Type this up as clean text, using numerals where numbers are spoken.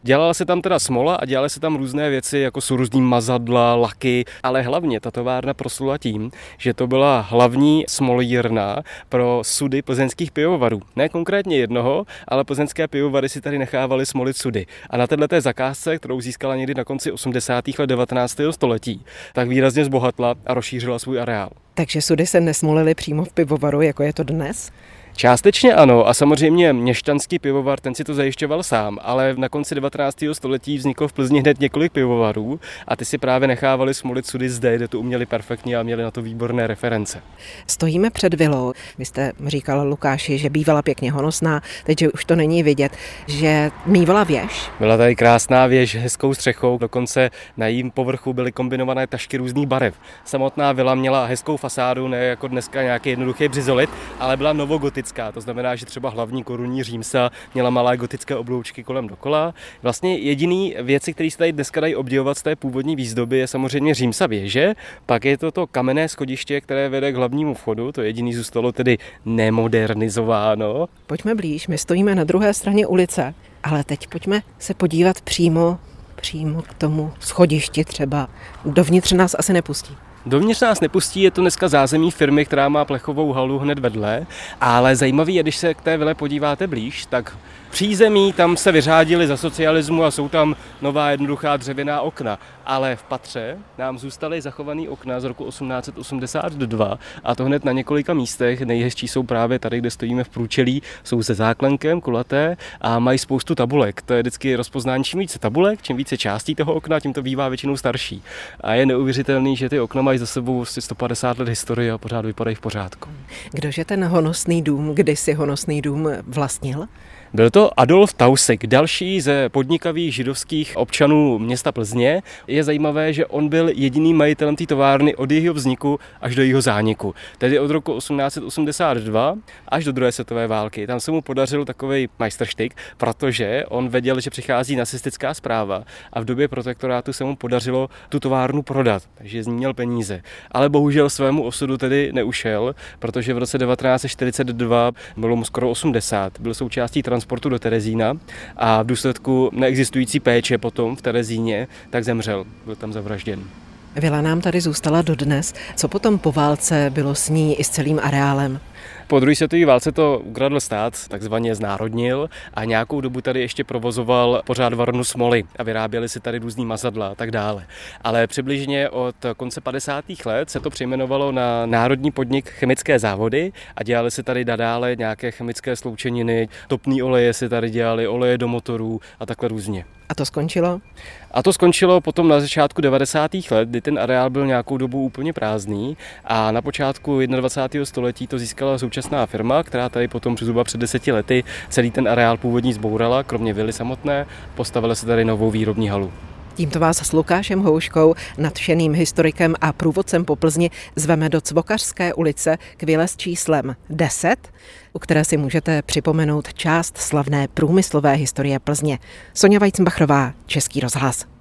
Dělala se tam teda smola a dělaly se tam různé věci, jako jsou různý mazadla, laky, ale hlavně ta továrna proslula tím, že to byla hlavní smolírna pro sudy plzeňských pivovarů. Ne konkrétně jednoho, ale plzeňské pivovary si tady nechávaly smolit sudy. A na této zakázce, kterou získala někdy na konci 80. let 19. století, tak výrazně zbohatla a rozšířila svůj areál. Takže sudy se nesmolily přímo v pivovaru, jako je to dnes? Částečně ano a samozřejmě měšťanský pivovar, ten si to zajišťoval sám, ale na konci 19. století vzniklo v Plzni hned několik pivovarů a ty si právě nechávali smolit sudy zde, kde to uměli perfektně a měli na to výborné reference. Stojíme před vilou. Vy jste říkal, Lukáši, že bývala pěkně honosná, teď už to není vidět, že mívala věž. Byla tady krásná věž, hezkou střechou, dokonce na jejím povrchu byly kombinované tašky různých barev. Samotná vila měla hezkou fasádu, ne jako dneska nějaký jednoduchý břizolit, ale byla novogotická. To znamená, že třeba hlavní korunní římsa měla malé gotické obloučky kolem dokola. Vlastně jediný věci, které se tady dneska dají obdivovat z té původní výzdoby, je samozřejmě římsa věže, pak je to kamenné schodiště, které vede k hlavnímu vchodu, to jediný zůstalo tedy nemodernizováno. Pojďme blíž, my stojíme na druhé straně ulice, ale teď pojďme se podívat přímo k tomu schodišti třeba. Dovnitř nás asi nepustí. Dovnitř nás nepustí, je to dneska zázemí firmy, která má plechovou halu hned vedle, ale zajímavý je, když se k té vile podíváte blíž, tak přízemí tam se vyřádili za socialismu a jsou tam nová jednoduchá dřevěná okna, ale v patře nám zůstaly zachované okna z roku 1882 a to hned na několika místech. Nejhezčí jsou právě tady, kde stojíme v průčelí, jsou se záklenkem, kulaté a mají spoustu tabulek. To je vždycky rozpoznání, čím více tabulek, čím více částí toho okna, tím to bývá většinou starší. A je neuvěřitelný, že ty okna mají za sebou 150 let historie a pořád vypadají v pořádku. Kdože ten honosný dům, kdysi honosný dům vlastnil? Byl to Adolf Tausig, další ze podnikavých židovských občanů města Plzně. Je zajímavé, že on byl jediným majitelem té továrny od jejího vzniku až do jejího zániku. Tedy od roku 1882 až do druhé světové války. Tam se mu podařil takovej majstrštyk, protože on věděl, že přichází nacistická správa a v době protektorátu se mu podařilo tu továrnu prodat, takže z ní měl peníze. Ale bohužel svému osudu tedy neušel, protože v roce 1942 bylo mu skoro 80. Byl součástí transportu do Terezína a v důsledku neexistující péče potom v Terezíně tak zemřel, byl tam zavražděn. Vila nám tady zůstala dodnes. Co potom po válce bylo s ní i s celým areálem? Po druhé světové válce to ukradl stát, takzvaně znárodnil a nějakou dobu tady ještě provozoval pořád varnu smoly a vyráběli si tady různý mazadla a tak dále. Ale přibližně od konce 50. let se to přejmenovalo na Národní podnik chemické závody a dělali se tady nadále nějaké chemické sloučeniny, topné oleje se tady dělali, oleje do motorů a takhle různě. A to skončilo? A to skončilo potom na začátku 90. let, kdy ten areál byl nějakou dobu úplně prázdný a na počátku 21. století to získala současná firma, která tady potom zhruba před 10 lety celý ten areál původní zbourala, kromě vily samotné, postavila se tady novou výrobní halu. Tímto vás s Lukášem Houškou, nadšeným historikem a průvodcem po Plzni, zveme do Cvokařské ulice k vile s číslem 10, u které si můžete připomenout část slavné průmyslové historie Plzně. Soňa Vajcmbachrová, Český rozhlas.